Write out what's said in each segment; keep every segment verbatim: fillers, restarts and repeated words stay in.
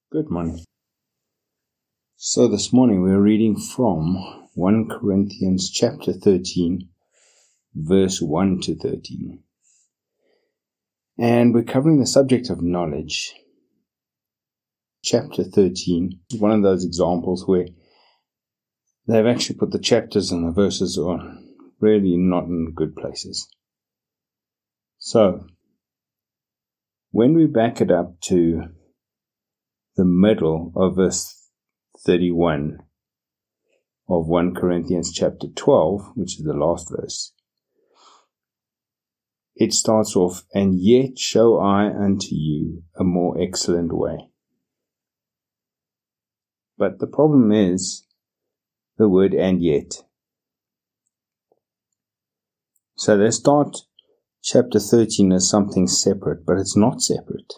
Good morning. So this morning we're reading from First Corinthians chapter thirteen, verse one to thirteen. And we're covering the subject of knowledge. Chapter thirteen is one of those examples where they've actually put the chapters and the verses on really not in good places. So, when we back it up to the middle of verse thirty-one of First Corinthians chapter twelve, which is the last verse, it starts off, "And yet show I unto you a more excellent way." But the problem is the word "and yet." So they start chapter thirteen as something separate, but it's not separate.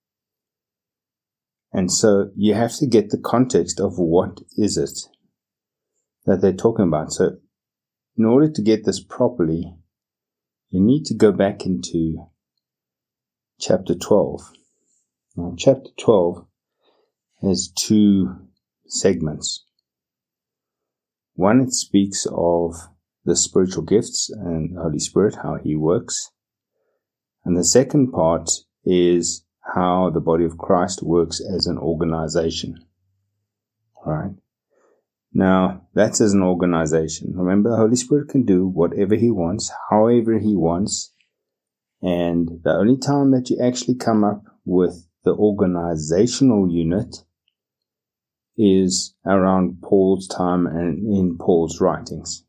And so you have to get the context of what is it that they're talking about. So in order to get this properly, you need to go back into chapter twelve. Now, chapter twelve has two segments. One, it speaks of the spiritual gifts and the Holy Spirit, how He works. And the second part is how the body of Christ works as an organization. Right? Now, that's as an organization. Remember, the Holy Spirit can do whatever He wants, however He wants. And the only time that you actually come up with the organizational unit is around Paul's time and in Paul's writings.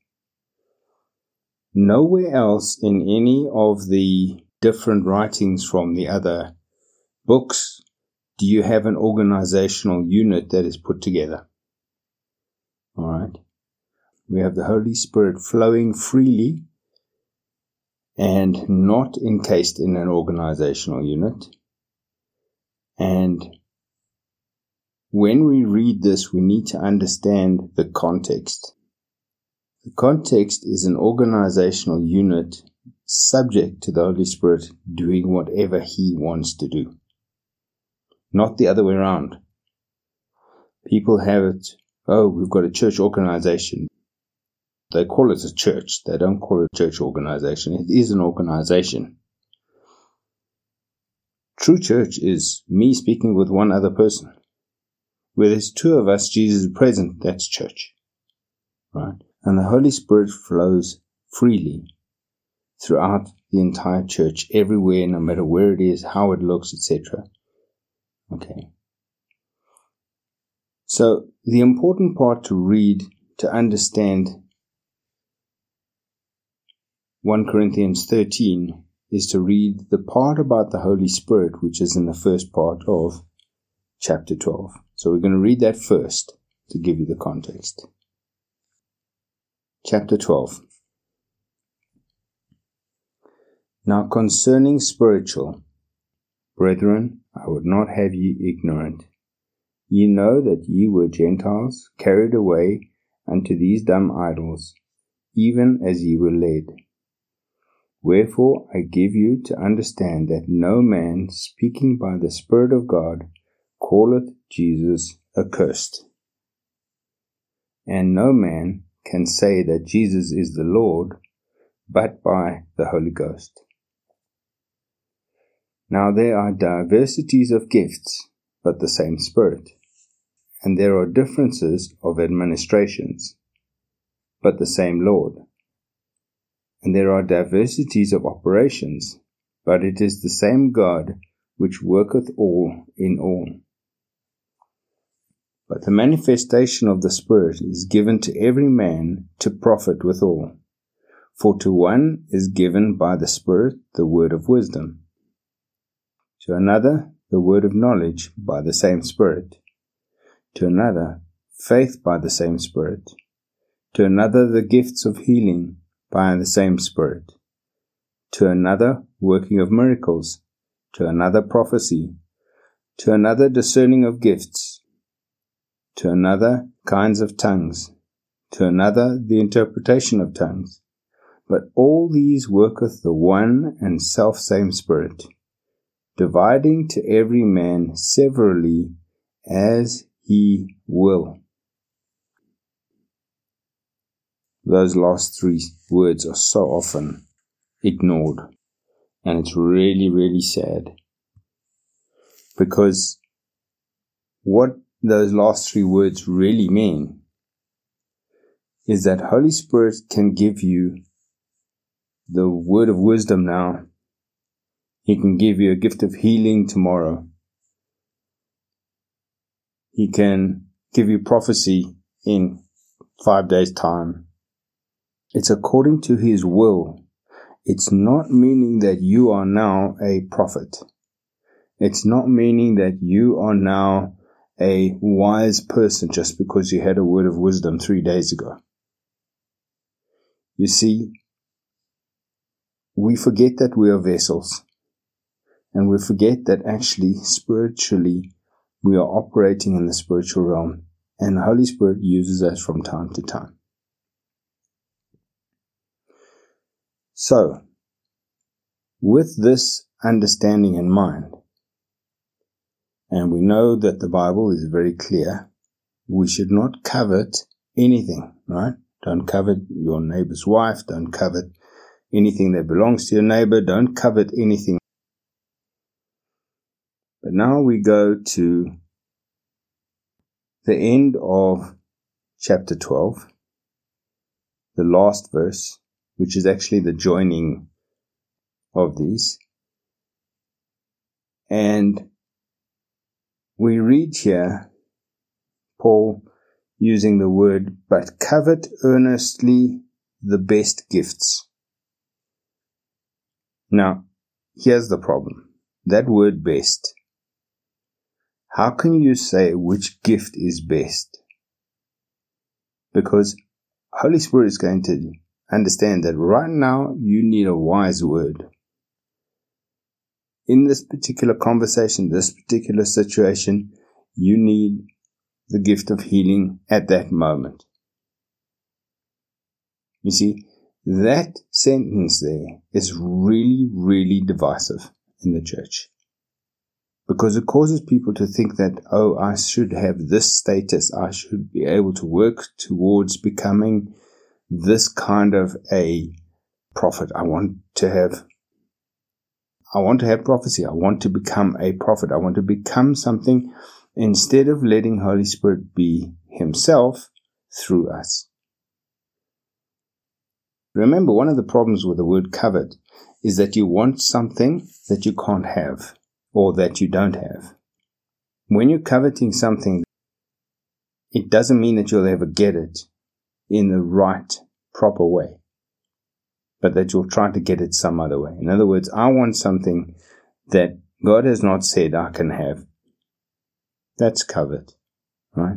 Nowhere else in any of the different writings from the other books do you have an organizational unit that is put together. Alright? We have the Holy Spirit flowing freely and not encased in an organizational unit. And when we read this, we need to understand the context. The context is an organizational unit subject to the Holy Spirit doing whatever He wants to do. Not the other way around. People have it, oh, we've got a church organization. They call it a church. They don't call it a church organization. It is an organization. True church is me speaking with one other person. Where there's two of us, Jesus is present, that's church. Right? And the Holy Spirit flows freely throughout the entire church, everywhere, no matter where it is, how it looks, et cetera. Okay. So the important part to read, to understand First Corinthians thirteen, is to read the part about the Holy Spirit, which is in the first part of chapter twelve. So we're going to read that first to give you the context. Chapter twelve. Now concerning spiritual, brethren, I would not have ye ignorant. Ye know that ye were Gentiles, carried away unto these dumb idols, even as ye were led. Wherefore I give you to understand that no man speaking by the Spirit of God calleth Jesus accursed. And no man can say that Jesus is the Lord, but by the Holy Ghost. Now there are diversities of gifts, but the same Spirit. And there are differences of administrations, but the same Lord. And there are diversities of operations, but it is the same God which worketh all in all. But the manifestation of the Spirit is given to every man to profit withal. For to one is given by the Spirit the word of wisdom, to another the word of knowledge by the same Spirit, to another faith by the same Spirit, to another the gifts of healing by the same Spirit, to another working of miracles, to another prophecy, to another discerning of gifts, to another kinds of tongues, to another the interpretation of tongues. But all these worketh the one and selfsame Spirit, dividing to every man severally as He will. Those last three words are so often ignored, and it's really, really sad, because what those last three words really mean is that Holy Spirit can give you the word of wisdom now. He can give you a gift of healing tomorrow. He can give you prophecy in five days' time. It's according to His will. It's not meaning that you are now a prophet. It's not meaning that you are now a wise person just because you had a word of wisdom three days ago. You see, we forget that we are vessels, and we forget that actually, spiritually, we are operating in the spiritual realm, and the Holy Spirit uses us from time to time. So, with this understanding in mind, and we know that the Bible is very clear, we should not covet anything, right? Don't covet your neighbor's wife, don't covet anything that belongs to your neighbor, don't covet anything. But now we go to the end of chapter twelve, the last verse, which is actually the joining of these. And we read here Paul using the word, but covet earnestly the best gifts. Now, here's the problem. That word best. How can you say which gift is best? Because Holy Spirit is going to understand that right now you need a wise word. In this particular conversation, this particular situation, you need the gift of healing at that moment. You see, that sentence there is really, really divisive in the church. Because it causes people to think that, oh, I should have this status. I should be able to work towards becoming this kind of a prophet. I want to have, I want to have prophecy. I want to become a prophet. I want to become something instead of letting Holy Spirit be Himself through us. Remember, one of the problems with the word covet is that you want something that you can't have or that you don't have. When you're coveting something, it doesn't mean that you'll ever get it in the right, proper way, but that you'll try to get it some other way. In other words, I want something that God has not said I can have. That's covet, right?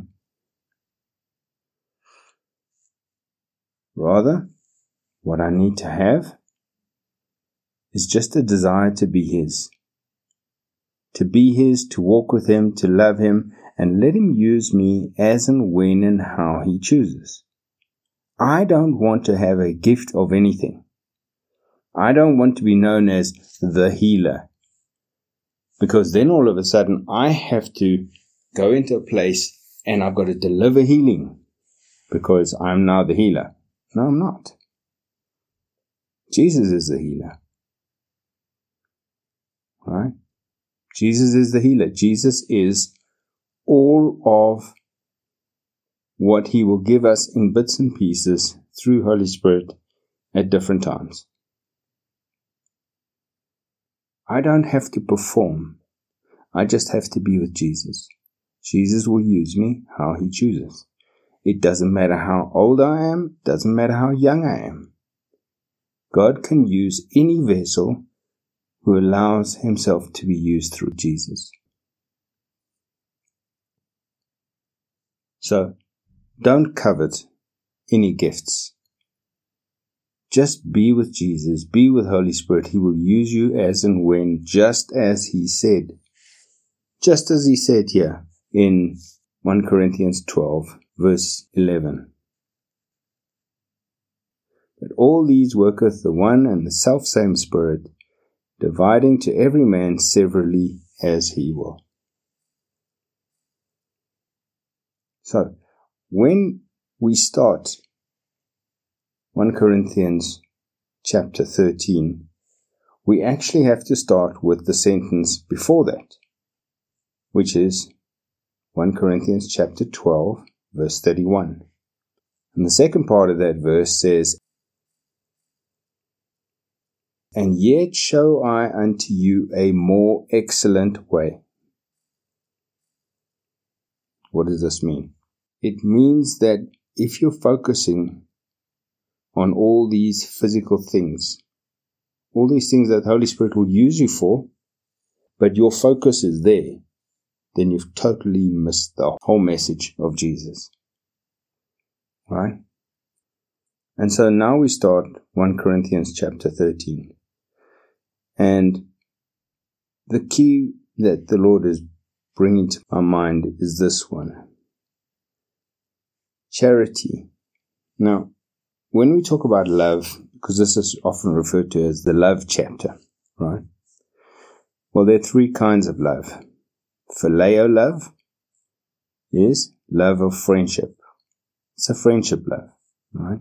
Rather, what I need to have is just a desire to be His. To be His, to walk with Him, to love Him, and let Him use me as and when and how He chooses. I don't want to have a gift of anything. I don't want to be known as the healer. Because then all of a sudden I have to go into a place and I've got to deliver healing because I'm now the healer. No, I'm not. Jesus is the healer. Right? Jesus is the healer. Jesus is all of what He will give us in bits and pieces through Holy Spirit at different times. I don't have to perform. I just have to be with Jesus. Jesus will use me how He chooses. It doesn't matter how old I am. It doesn't matter how young I am. God can use any vessel who allows himself to be used through Jesus. So, don't covet any gifts. Just be with Jesus, be with Holy Spirit. He will use you as and when, just as He said. Just as He said here in First Corinthians twelve, verse eleven. But all these worketh the one and the selfsame Spirit, dividing to every man severally as He will. So, when we start First Corinthians chapter thirteen, we actually have to start with the sentence before that, which is First Corinthians chapter twelve, verse thirty-one. And the second part of that verse says, "And yet show I unto you a more excellent way." What does this mean? It means that if you're focusing on all these physical things, all these things that the Holy Spirit will use you for, but your focus is there, then you've totally missed the whole message of Jesus. Right? And so now we start First Corinthians chapter thirteen. And the key that the Lord is bringing to my mind is this one. Charity. Now, when we talk about love, because this is often referred to as the love chapter, right? Well, there are three kinds of love. Phileo love is love of friendship. It's a friendship love, right?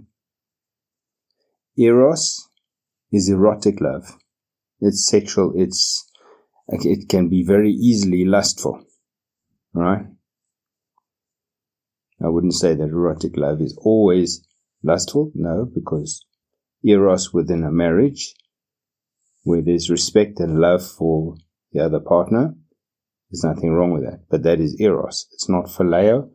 Eros is erotic love. It's sexual. It's it can be very easily lustful, right? I wouldn't say that erotic love is always lustful, no, because eros within a marriage, where there's respect and love for the other partner, there's nothing wrong with that. But that is eros. It's not phileo.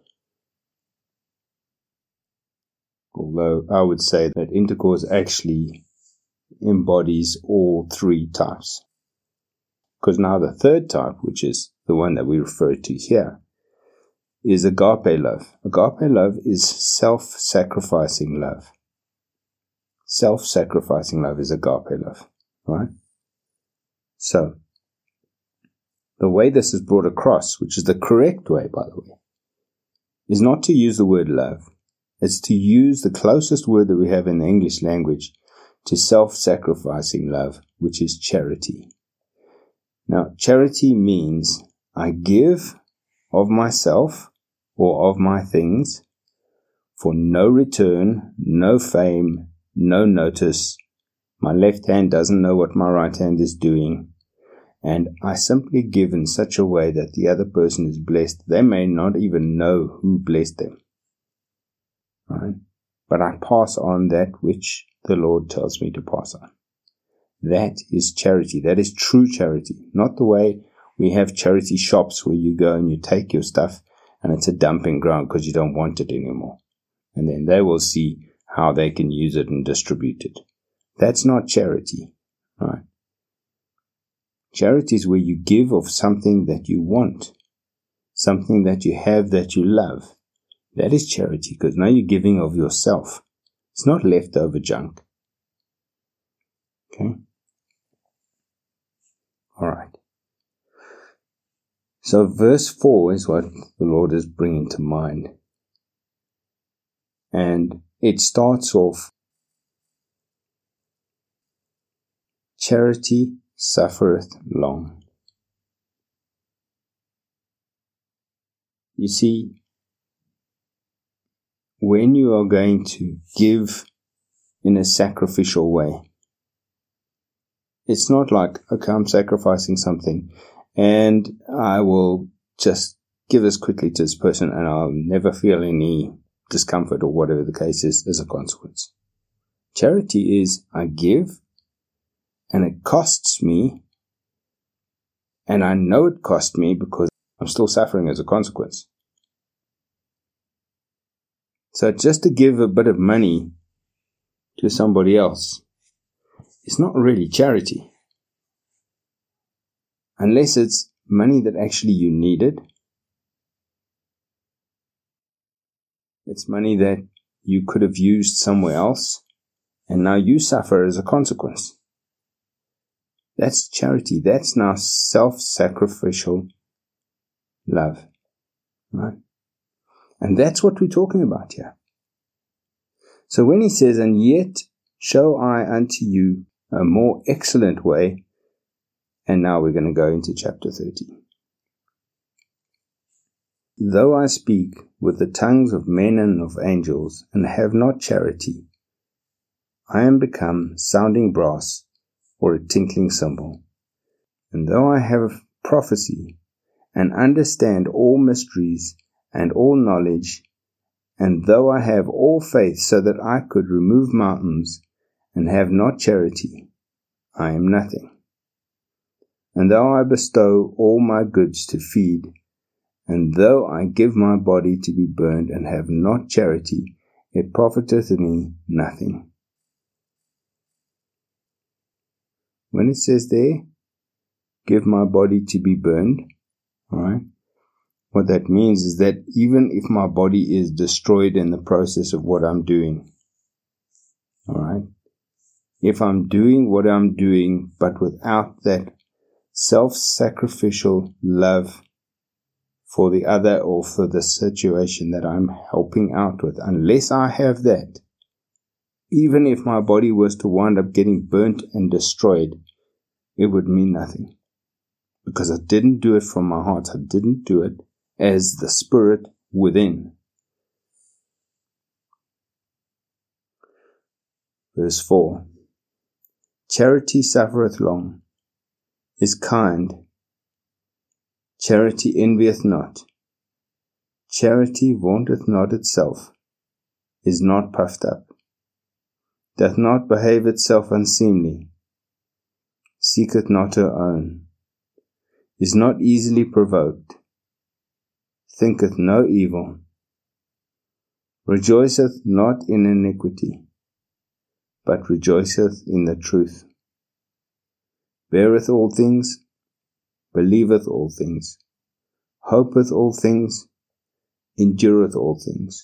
Although I would say that intercourse actually embodies all three types. Because now the third type, which is the one that we refer to here, is agape love. Agape love is self-sacrificing love. Self-sacrificing love is agape love, right? So, the way this is brought across, which is the correct way, by the way, is not to use the word love. It's to use the closest word that we have in the English language to self-sacrificing love, which is charity. Now, charity means I give of myself or of my things for no return, no fame, no notice. My left hand doesn't know what my right hand is doing. And I simply give in such a way that the other person is blessed. They may not even know who blessed them. Right? But I pass on that which the Lord tells me to pass on. That is charity. That is true charity. Not the way we have charity shops where you go and you take your stuff and it's a dumping ground because you don't want it anymore. And then they will see how they can use it and distribute it. That's not charity. Right? Charity is where you give of something that you want. Something that you have that you love. That is charity, because now you're giving of yourself. It's not leftover junk. Okay? Alright. So verse four is what the Lord is bringing to mind. And it starts off, charity suffereth long. You see, when you are going to give in a sacrificial way, it's not like, okay, I'm sacrificing something and I will just give this quickly to this person and I'll never feel any discomfort or whatever the case is as a consequence. Charity is I give and it costs me, and I know it cost me because I'm still suffering as a consequence. So just to give a bit of money to somebody else is not really charity. Unless it's money that actually you needed. It's money that you could have used somewhere else, and now you suffer as a consequence. That's charity. That's now self-sacrificial love. Right? And that's what we're talking about here. So when he says, and yet show I unto you a more excellent way, and now we're going to go into chapter thirteen. Though I speak with the tongues of men and of angels, and have not charity, I am become sounding brass or a tinkling cymbal. And though I have prophecy, and understand all mysteries and all knowledge, and though I have all faith so that I could remove mountains, and have not charity, I am nothing. And though I bestow all my goods to feed, and though I give my body to be burned, and have not charity, it profiteth me nothing. When it says there, give my body to be burned, alright, what that means is that even if my body is destroyed in the process of what I'm doing, alright, if I'm doing what I'm doing, but without that self-sacrificial love for the other or for the situation that I'm helping out with, unless I have that, even if my body was to wind up getting burnt and destroyed, it would mean nothing. Because I didn't do it from my heart. I didn't do it as the Spirit within. Verse four. Charity suffereth long, is kind. Charity envieth not. Charity vaunteth not itself, is not puffed up, doth not behave itself unseemly, seeketh not her own, is not easily provoked, thinketh no evil, rejoiceth not in iniquity, but rejoiceth in the truth, beareth all things, believeth all things, hopeth all things, endureth all things.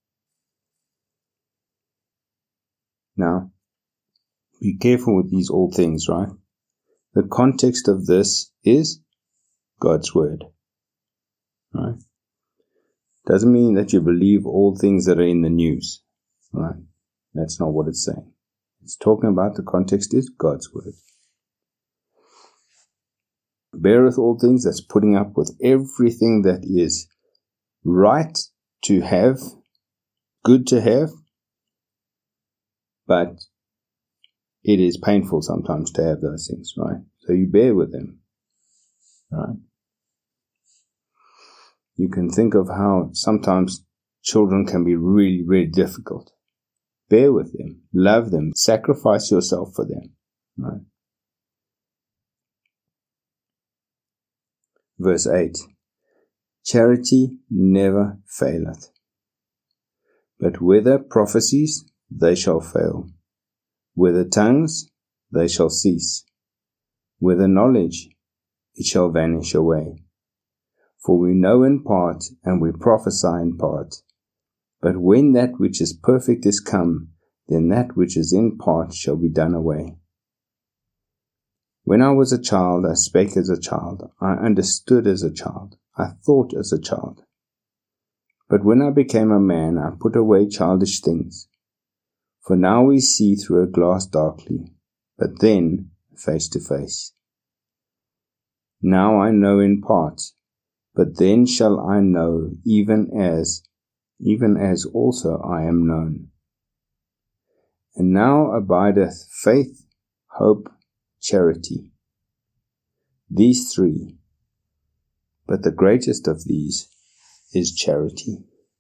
Now, be careful with these all things, right? The context of this is God's word, right? Doesn't mean that you believe all things that are in the news, right? That's not what it's saying. It's talking about the context is God's word. Beareth all things, that's putting up with everything that is right to have, good to have, but it is painful sometimes to have those things, right? So you bear with them, right? You can think of how sometimes children can be really, really difficult. Bear with them, love them, sacrifice yourself for them, right? Verse eight. Charity never faileth, but whether prophecies, they shall fail, whether tongues, they shall cease, whether knowledge, it shall vanish away. For we know in part, and we prophesy in part. But when that which is perfect is come, then that which is in part shall be done away. When I was a child, I spake as a child, I understood as a child, I thought as a child. But when I became a man, I put away childish things. For now we see through a glass darkly, but then face to face. Now I know in part, but then shall I know even as, even as also I am known. And now abideth faith, hope, charity. These three, but the greatest of these is charity.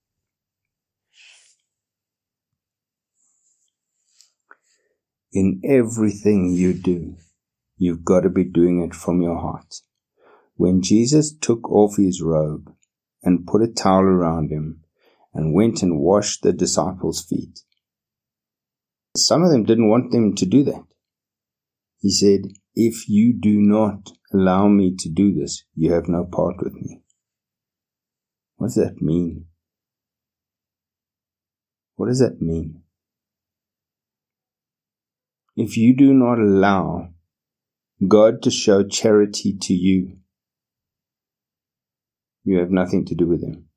In everything you do, you've got to be doing it from your heart. When Jesus took off his robe and put a towel around him and went and washed the disciples' feet, some of them didn't want them to do that. He said, if you do not allow me to do this, you have no part with me. What does that mean? What does that mean? If you do not allow God to show charity to you, you have nothing to do with him.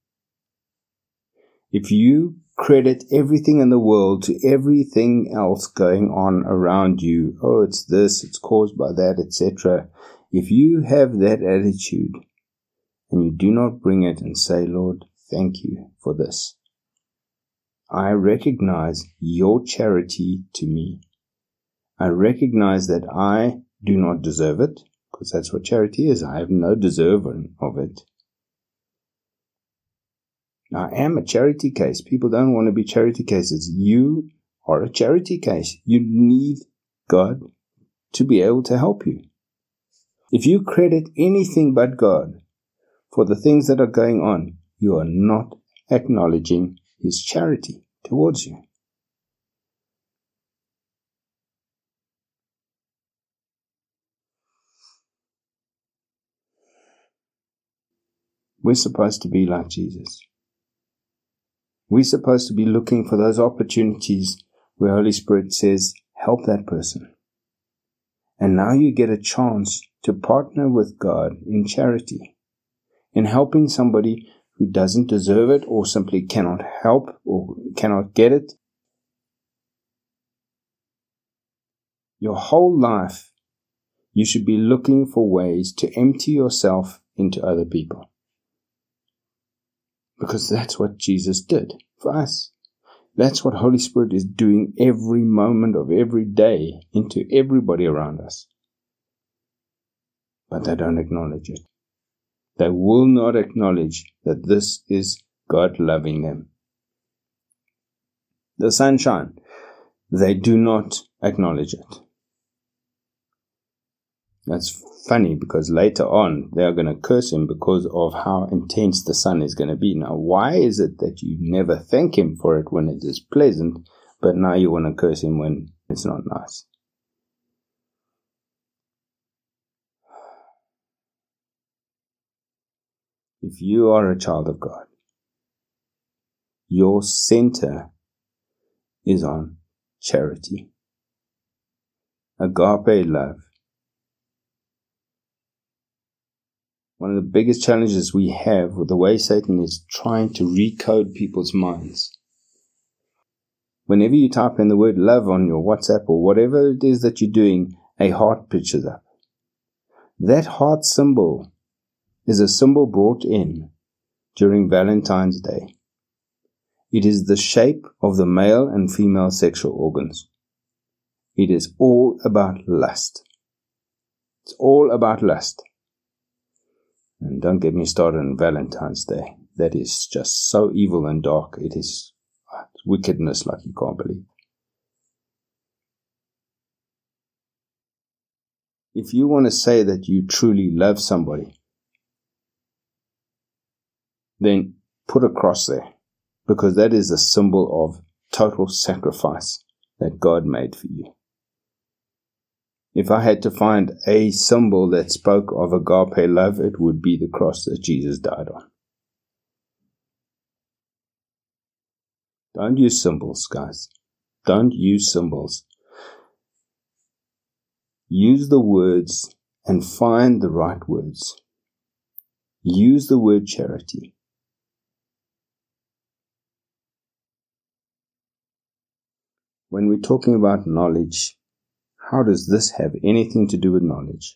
If you credit everything in the world to everything else going on around you, oh, it's this, it's caused by that, et cetera. If you have that attitude and you do not bring it and say, Lord, thank you for this. I recognize your charity to me. I recognize that I do not deserve it, because that's what charity is. I have no deserving of it. I am a charity case. People don't want to be charity cases. You are a charity case. You need God to be able to help you. If you credit anything but God for the things that are going on, you are not acknowledging His charity towards you. We're supposed to be like Jesus. We're supposed to be looking for those opportunities where Holy Spirit says, help that person. And now you get a chance to partner with God in charity, in helping somebody who doesn't deserve it or simply cannot help or cannot get it. Your whole life, you should be looking for ways to empty yourself into other people. Because that's what Jesus did for us. That's what Holy Spirit is doing every moment of every day into everybody around us. But they don't acknowledge it. They will not acknowledge that this is God loving them. The sunshine, they do not acknowledge it. That's funny because later on they are going to curse Him because of how intense the sun is going to be. Now, why is it that you never thank Him for it when it is pleasant, but now you want to curse Him when it's not nice? If you are a child of God, your center is on charity, agape love. One of the biggest challenges we have with the way Satan is trying to recode people's minds. Whenever you type in the word love on your WhatsApp or whatever it is that you're doing, a heart pictures up. That heart symbol is a symbol brought in during Valentine's Day. It is the shape of the male and female sexual organs. It is all about lust. It's all about lust. And don't get me started on Valentine's Day. That is just so evil and dark. It is wickedness like you can't believe. If you want to say that you truly love somebody, then put a cross there, because that is a symbol of total sacrifice that God made for you. If I had to find a symbol that spoke of agape love, it would be the cross that Jesus died on. Don't use symbols, guys. Don't use symbols. Use the words and find the right words. Use the word charity. When we're talking about knowledge, how does this have anything to do with knowledge?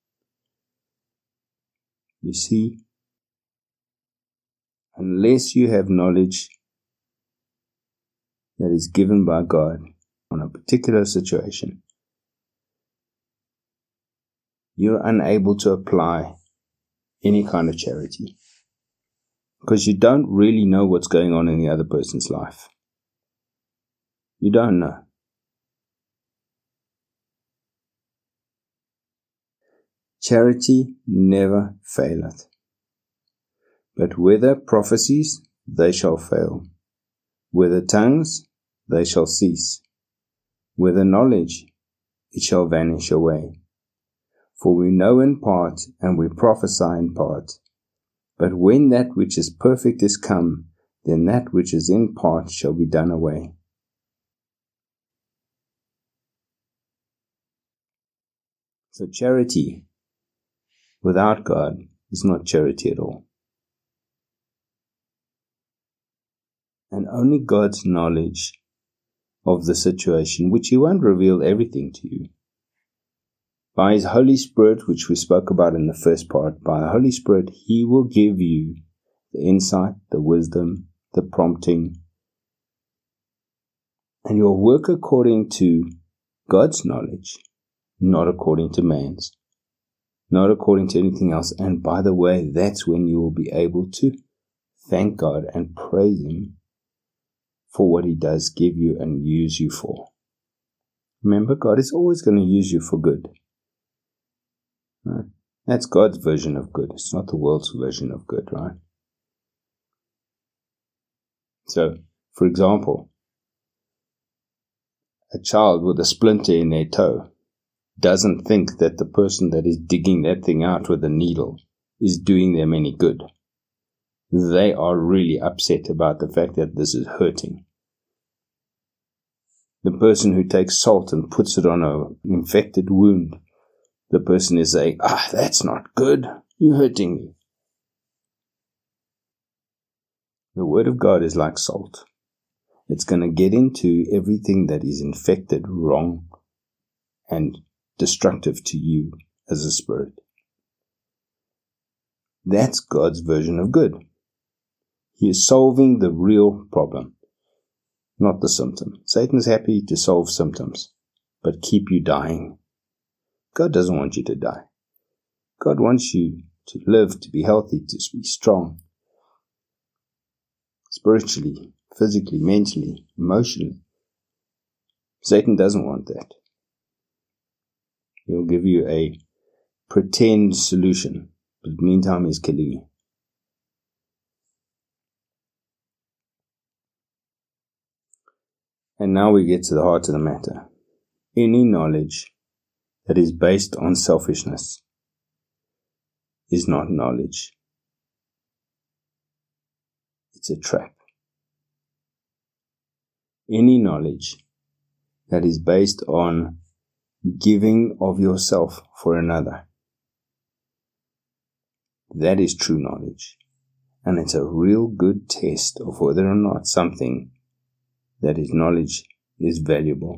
You see, unless you have knowledge that is given by God on a particular situation, you're unable to apply any kind of charity, because you don't really know what's going on in the other person's life. You don't know. Charity never faileth. But whether prophecies, they shall fail. Whether tongues, they shall cease. Whether knowledge, it shall vanish away. For we know in part, and we prophesy in part. But when that which is perfect is come, then that which is in part shall be done away. So charity without God is not charity at all. And only God's knowledge of the situation, which He won't reveal everything to you, By His Holy Spirit, which we spoke about in the first part, by the Holy Spirit, He will give you the insight, the wisdom, the prompting, and you'll work according to God's knowledge, not according to man's, not according to anything else. And by the way, that's when you will be able to thank God and praise Him for what He does give you and use you for. Remember, God is always going to use you for good. Right? That's God's version of good. It's not the world's version of good, right? So, for example, a child with a splinter in their toe doesn't think that the person that is digging that thing out with a needle is doing them any good. They are really upset about the fact that this is hurting. The person who takes salt and puts it on an infected wound, the person is saying, ah, that's not good. You're hurting me. The Word of God is like salt. It's going to get into everything that is infected, wrong, and destructive to you as a spirit. That's God's version of good. He is solving the real problem, not the symptom. Satan's happy to solve symptoms, but keep you dying. God doesn't want you to die. God wants you to live, to be healthy, to be strong. Spiritually, physically, mentally, emotionally. Satan doesn't want that. He'll give you a pretend solution, but in the meantime he's killing you. And now we get to the heart of the matter. Any knowledge that is based on selfishness is not knowledge. It's a trap. Any knowledge that is based on giving of yourself for another, that is true knowledge. And it's a real good test of whether or not something that is knowledge is valuable.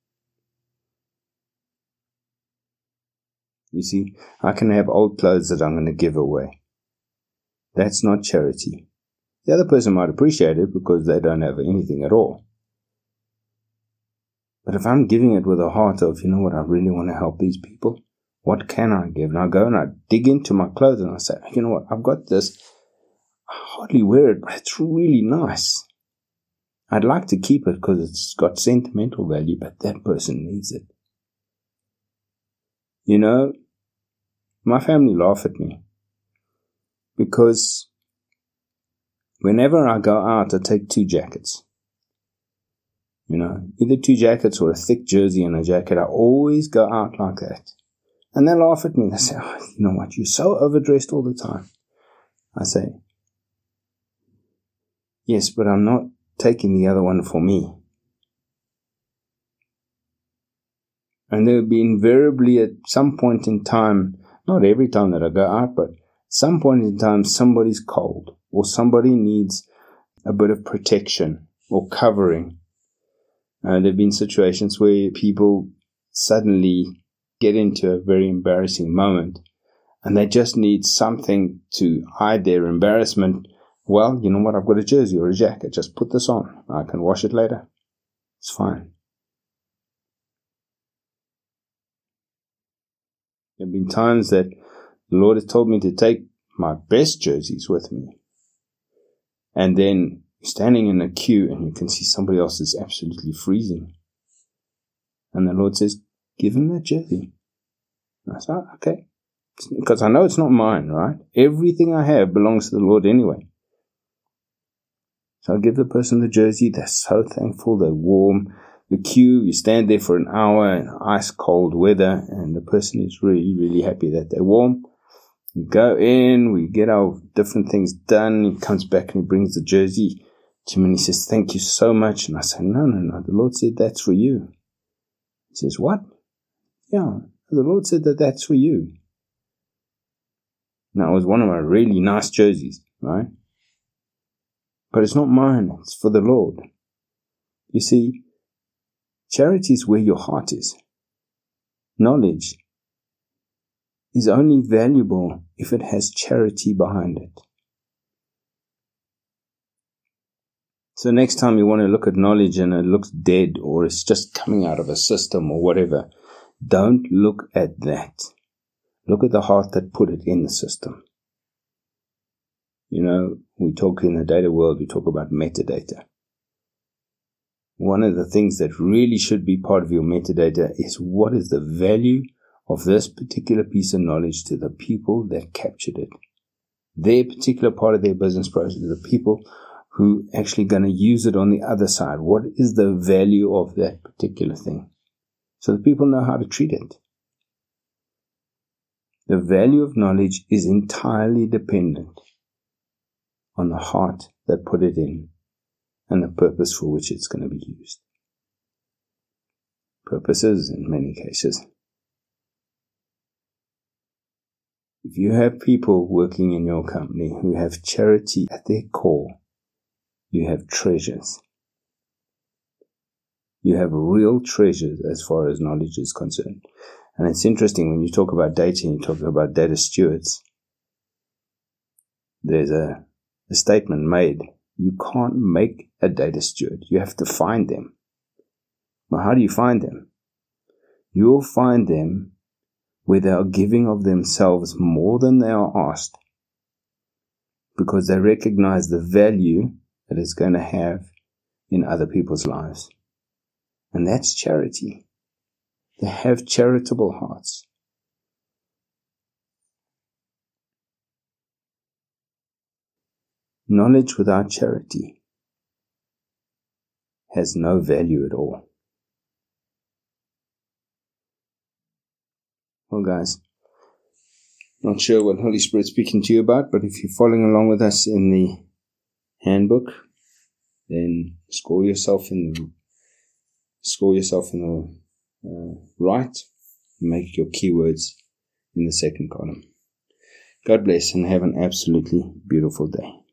You see, I can have old clothes that I'm going to give away. That's not charity. The other person might appreciate it because they don't have anything at all. But if I'm giving it with a heart of, you know what, I really want to help these people, what can I give? And I go and I dig into my clothes and I say, you know what, I've got this, I hardly wear it, but it's really nice. I'd like to keep it because it's got sentimental value, but that person needs it. You know, my family laugh at me because whenever I go out, I take two jackets. You know, either two jackets or a thick jersey and a jacket. I always go out like that. And they laugh at me. They say, oh, you know what, you're so overdressed all the time. I say, yes, but I'm not taking the other one for me. And there will be invariably at some point in time, not every time that I go out, but some point in time somebody's cold or somebody needs a bit of protection or covering. Uh, there have been situations where people suddenly get into a very embarrassing moment and they just need something to hide their embarrassment. Well, you know what, I've got a jersey or a jacket. Just put this on. I can wash it later. It's fine. There have been times that the Lord has told me to take my best jerseys with me. And then standing in a queue and you can see somebody else is absolutely freezing. And the Lord says, give him that jersey. And I said, oh, okay. Because I know it's not mine, right? Everything I have belongs to the Lord anyway. So I give the person the jersey. They're so thankful. They're warm. The queue, you stand there for an hour in ice cold weather and the person is really, really happy that they're warm. We go in, we get our different things done. He comes back and he brings the jersey to me and he says, thank you so much. And I say, no, no, no. The Lord said that's for you. He says, what? Yeah, the Lord said that that's for you. Now, it was one of my really nice jerseys, right? But it's not mine. It's for the Lord. You see, charity is where your heart is. Knowledge is only valuable if it has charity behind it. So next time you want to look at knowledge and it looks dead or it's just coming out of a system or whatever, don't look at that. Look at the heart that put it in the system. You know, we talk in the data world, we talk about metadata. One of the things that really should be part of your metadata is what is the value of this particular piece of knowledge to the people that captured it. Their particular part of their business process, the people who actually going to use it on the other side. What is the value of that particular thing? So the people know how to treat it. The value of knowledge is entirely dependent on the heart that put it in and the purpose for which it's going to be used. Purposes in many cases. If you have people working in your company who have charity at their core, you have treasures. You have real treasures as far as knowledge is concerned. And it's interesting when you talk about data and you talk about data stewards, there's a, a statement made. You can't make a data steward. You have to find them. Well, how do you find them? You'll find them where they are giving of themselves more than they are asked, because they recognize the value that it's going to have in other people's lives. And that's charity. They have charitable hearts. Knowledge without charity has no value at all. Well, guys, not sure what Holy Spirit's speaking to you about, but if you're following along with us in the handbook, then score yourself in the score yourself in the uh, right. Make your keywords in the second column. God bless and have an absolutely beautiful day.